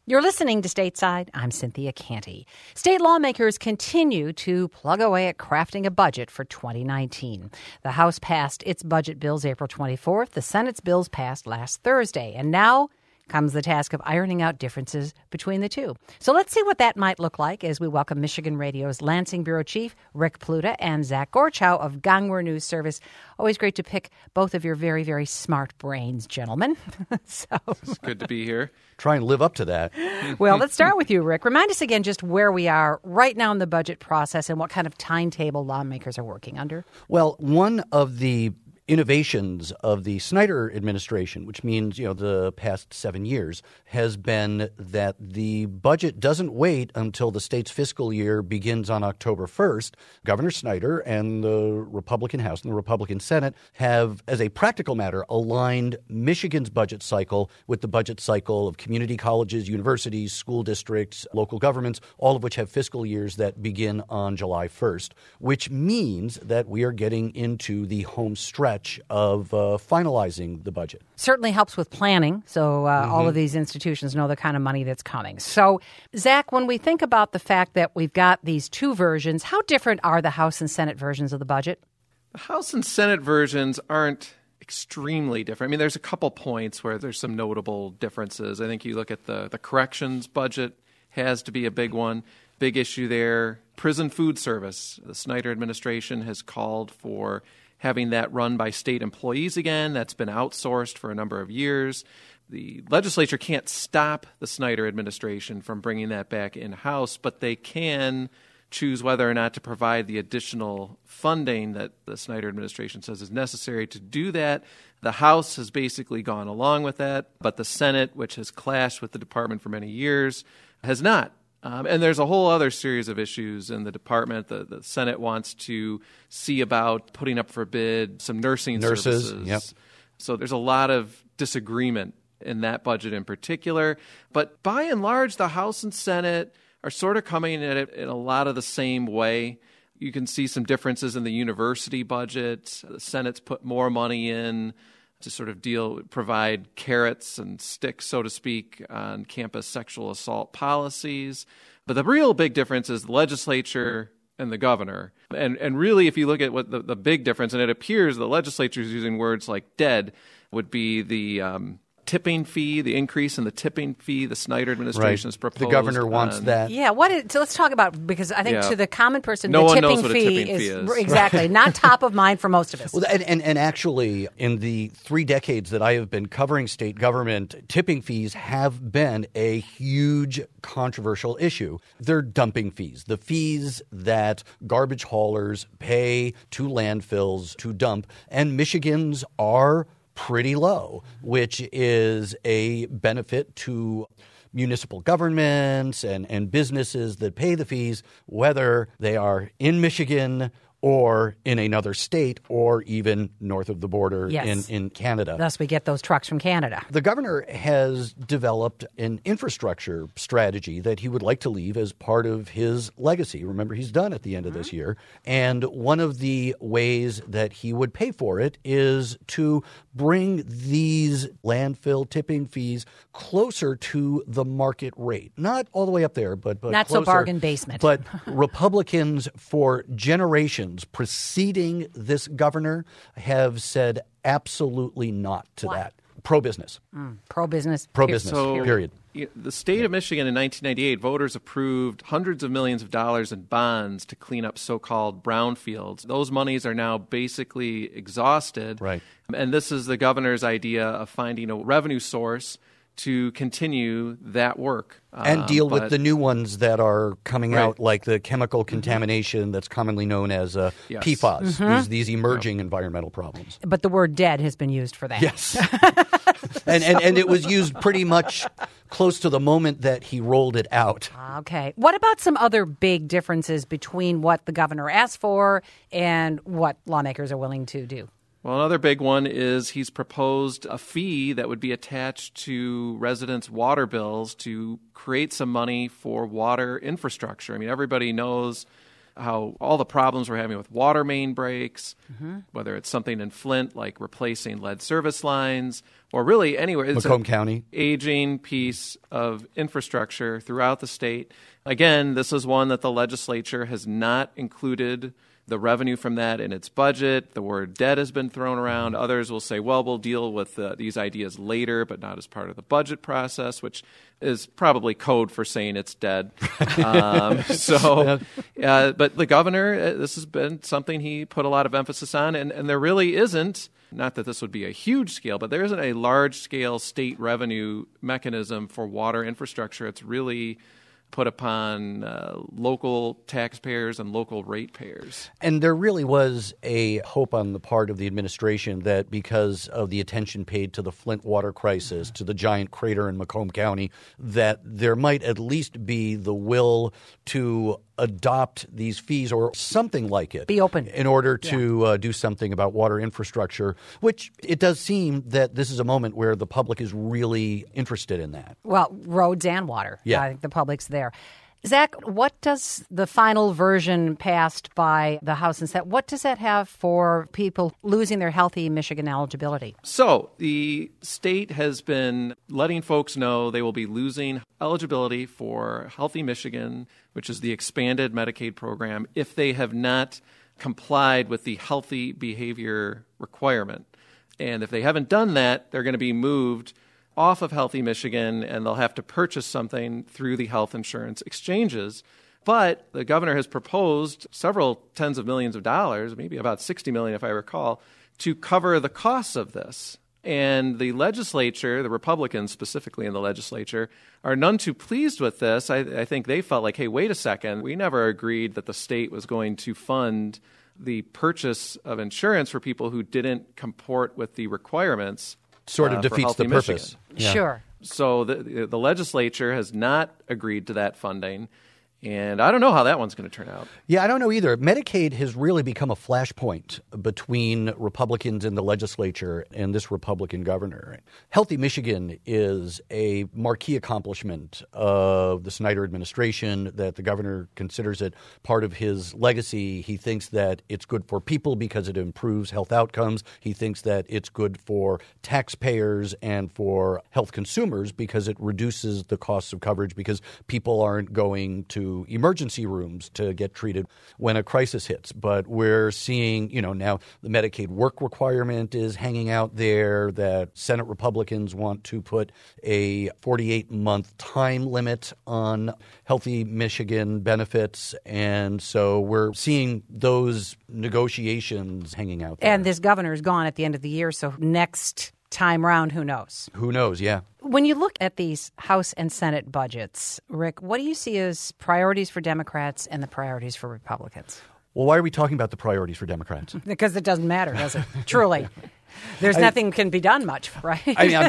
You're listening to Stateside. I'm Cynthia Canty. State lawmakers continue to plug away at crafting a budget for 2019. The House passed its budget bills April 24th. The Senate's bills passed last Thursday. And now comes the task of ironing out differences between the two. So let's see what that might look like as we welcome Michigan Radio's Lansing Bureau Chief Rick Pluta and Zach Gorchow of Gongwer News Service. Always great to pick both of your very, very smart brains, gentlemen. It's good to be here. Try and live up to that. Well, let's start with you, Rick. Remind us again just where we are right now in the budget process and what kind of timetable lawmakers are working under. Well, one of the innovations of the Snyder administration, which means, the past 7 years, has been that the budget doesn't wait until the state's fiscal year begins on October 1st. Governor Snyder and the Republican House and the Republican Senate have, as a practical matter, aligned Michigan's budget cycle with the budget cycle of community colleges, universities, school districts, local governments, all of which have fiscal years that begin on July 1st, which means that we are getting into the home stretch of finalizing the budget. Certainly helps with planning, so all of these institutions know the kind of money that's coming. So, Zach, when we think about the fact that we've got these two versions, how different are the House and Senate versions of the budget? The House and Senate versions aren't extremely different. I mean, there's a couple points where there's some notable differences. I think you look at the corrections budget has to be a big one. Big issue there. Prison food service. The Snyder administration has called for having that run by state employees again. That's been outsourced for a number of years. The legislature can't stop the Snyder administration from bringing that back in-house, but they can choose whether or not to provide the additional funding that the Snyder administration says is necessary to do that. The House has basically gone along with that, but the Senate, which has clashed with the department for many years, has not. And there's a whole other series of issues in the department. The Senate wants to see about putting up for bid some nursing services. Yep. So there's a lot of disagreement in that budget in particular. But by and large, the House and Senate are sort of coming at it in a lot of the same way. You can see some differences in the university budget. The Senate's put more money in to sort of provide carrots and sticks, so to speak, on campus sexual assault policies. But the real big difference is the legislature and the governor. And really, if you look at what the big difference, and it appears the legislature is using words like dead, would be the tipping fee, the increase in the tipping fee the Snyder administration has proposed. The governor wants that. Yeah, so let's talk about, because I think to the common person, no the one tipping knows what fee a tipping fee is. Exactly, not top of mind for most of us. Well, and actually, in the 3 decades that I have been covering state government, tipping fees have been a huge controversial issue. They're dumping fees, the fees that garbage haulers pay to landfills to dump, and Michigan's are pretty low, which is a benefit to municipal governments and businesses that pay the fees, whether they are in Michigan or in another state or even north of the border in Canada. Thus, we get those trucks from Canada. The governor has developed an infrastructure strategy that he would like to leave as part of his legacy. Remember, he's done at the end of this year. And one of the ways that he would pay for it is to bring these landfill tipping fees closer to the market rate. Not all the way up there, but not closer. So bargain basement. But Republicans for generations preceding this governor have said absolutely not to that. Pro-business. Pro-business. Pro-business, period. The state of Michigan in 1998, voters approved hundreds of millions of dollars in bonds to clean up so-called brownfields. Those monies are now basically exhausted. Right. And this is the governor's idea of finding a revenue source to continue that work. And deal with the new ones that are coming out, like the chemical contamination that's commonly known as PFAS, these emerging environmental problems. But the word dead has been used for that. Yes. and it was used pretty much close to the moment that he rolled it out. Okay. What about some other big differences between what the governor asked for and what lawmakers are willing to do? Well, another big one is he's proposed a fee that would be attached to residents' water bills to create some money for water infrastructure. I mean, everybody knows how all the problems we're having with water main breaks, whether it's something in Flint like replacing lead service lines, or really anywhere. It's Macomb County. Aging piece of infrastructure throughout the state. Again, this is one that the legislature has not included the revenue from that in its budget. The word debt has been thrown around. Others will say, well, we'll deal with these ideas later, but not as part of the budget process, which is probably code for saying it's dead. But the governor, this has been something he put a lot of emphasis on, and there really isn't, not that this would be a huge scale, but there isn't a large-scale state revenue mechanism for water infrastructure. It's really put upon local taxpayers and local ratepayers. And there really was a hope on the part of the administration that because of the attention paid to the Flint water crisis, to the giant crater in Macomb County, that there might at least be the will to adopt these fees or something like it. Be open. In order to do something about water infrastructure, which it does seem that this is a moment where the public is really interested in that. Well, roads and water. Yeah. I think the public's there. Zach, what does the final version passed by the House and Senate, what does that have for people losing their Healthy Michigan eligibility? So the state has been letting folks know they will be losing eligibility for Healthy Michigan, which is the expanded Medicaid program, if they have not complied with the healthy behavior requirement. And if they haven't done that, they're going to be moved off of Healthy Michigan, and they'll have to purchase something through the health insurance exchanges. But the governor has proposed several tens of millions of dollars, maybe about $60 million if I recall, to cover the costs of this. And the legislature, the Republicans specifically in the legislature, are none too pleased with this. I think they felt like, hey, wait a second, we never agreed that the state was going to fund the purchase of insurance for people who didn't comport with the requirements. Sort of defeats the purpose. Yeah. Sure. So the legislature has not agreed to that funding. And I don't know how that one's going to turn out. Yeah, I don't know either. Medicaid has really become a flashpoint between Republicans in the legislature and this Republican governor. Healthy Michigan is a marquee accomplishment of the Snyder administration, that the governor considers it part of his legacy. He thinks that it's good for people because it improves health outcomes. He thinks that it's good for taxpayers and for health consumers because it reduces the costs of coverage, because people aren't going to emergency rooms to get treated when a crisis hits. But we're seeing, now the Medicaid work requirement is hanging out there, that Senate Republicans want to put a 48-month time limit on Healthy Michigan benefits. And so we're seeing those negotiations hanging out there. And this governor is gone at the end of the year, so next time round, who knows? Who knows, yeah. When you look at these House and Senate budgets, Rick, what do you see as priorities for Democrats and the priorities for Republicans? Well, why are we talking about the priorities for Democrats? Because it doesn't matter, does it? Truly. There's nothing can be done much, right?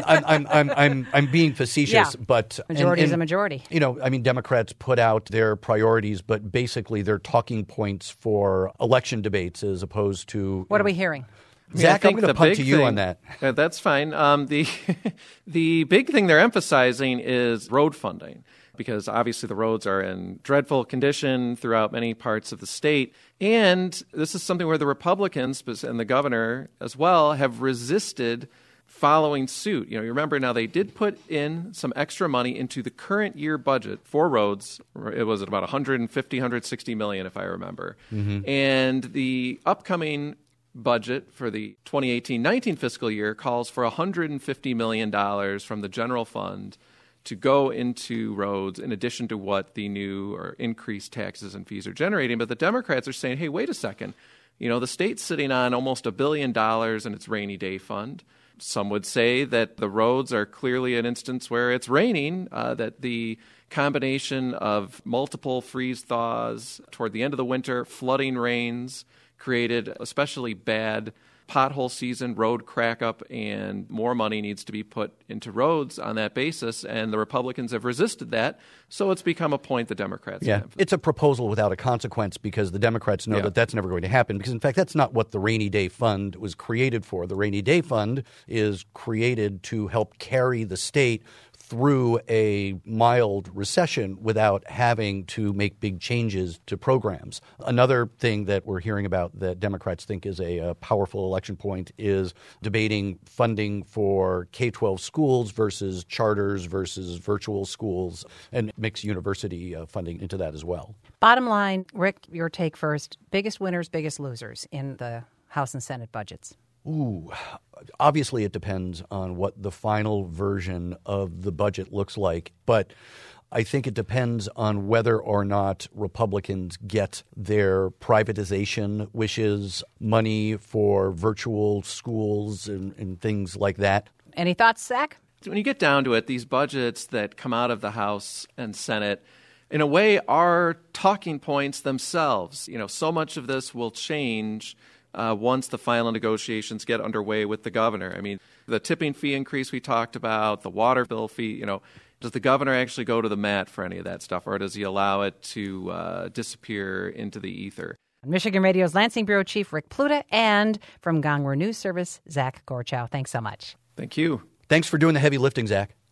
I mean, I'm being facetious, but majority is a majority. Democrats put out their priorities, but basically they're talking points for election debates as opposed to. What are we hearing? Zach, I'm going to punt to you on that. That's fine. The big thing they're emphasizing is road funding, because obviously the roads are in dreadful condition throughout many parts of the state. And this is something where the Republicans and the governor as well have resisted following suit. You remember now they did put in some extra money into the current year budget for roads. It was about $160 million, if I remember. Mm-hmm. And the upcoming budget for the 2018-19 fiscal year calls for $150 million from the general fund to go into roads in addition to what the new or increased taxes and fees are generating. But the Democrats are saying, hey, wait a second. The state's sitting on almost $1 billion in its rainy day fund. Some would say that the roads are clearly an instance where it's raining, that the combination of multiple freeze thaws toward the end of the winter, flooding rains, created especially bad pothole season, road crack up, and more money needs to be put into roads on that basis. And the Republicans have resisted that. So it's become a point the Democrats have. It's a proposal without a consequence, because the Democrats know that that's never going to happen. Because, in fact, that's not what the Rainy Day Fund was created for. The Rainy Day Fund is created to help carry the state through a mild recession without having to make big changes to programs. Another thing that we're hearing about that Democrats think is a powerful election point is debating funding for K-12 schools versus charters versus virtual schools, and mix university funding into that as well. Bottom line, Rick, your take first. Biggest winners, biggest losers in the House and Senate budgets? Ooh, obviously it depends on what the final version of the budget looks like, but I think it depends on whether or not Republicans get their privatization wishes, money for virtual schools and things like that. Any thoughts, Zach? When you get down to it, these budgets that come out of the House and Senate, in a way, are talking points themselves. So much of this will change once the final negotiations get underway with the governor. I mean, the tipping fee increase we talked about, the water bill fee, does the governor actually go to the mat for any of that stuff, or does he allow it to disappear into the ether? Michigan Radio's Lansing Bureau Chief Rick Pluta, and from Gongwer News Service, Zach Gorchow. Thanks so much. Thank you. Thanks for doing the heavy lifting, Zach.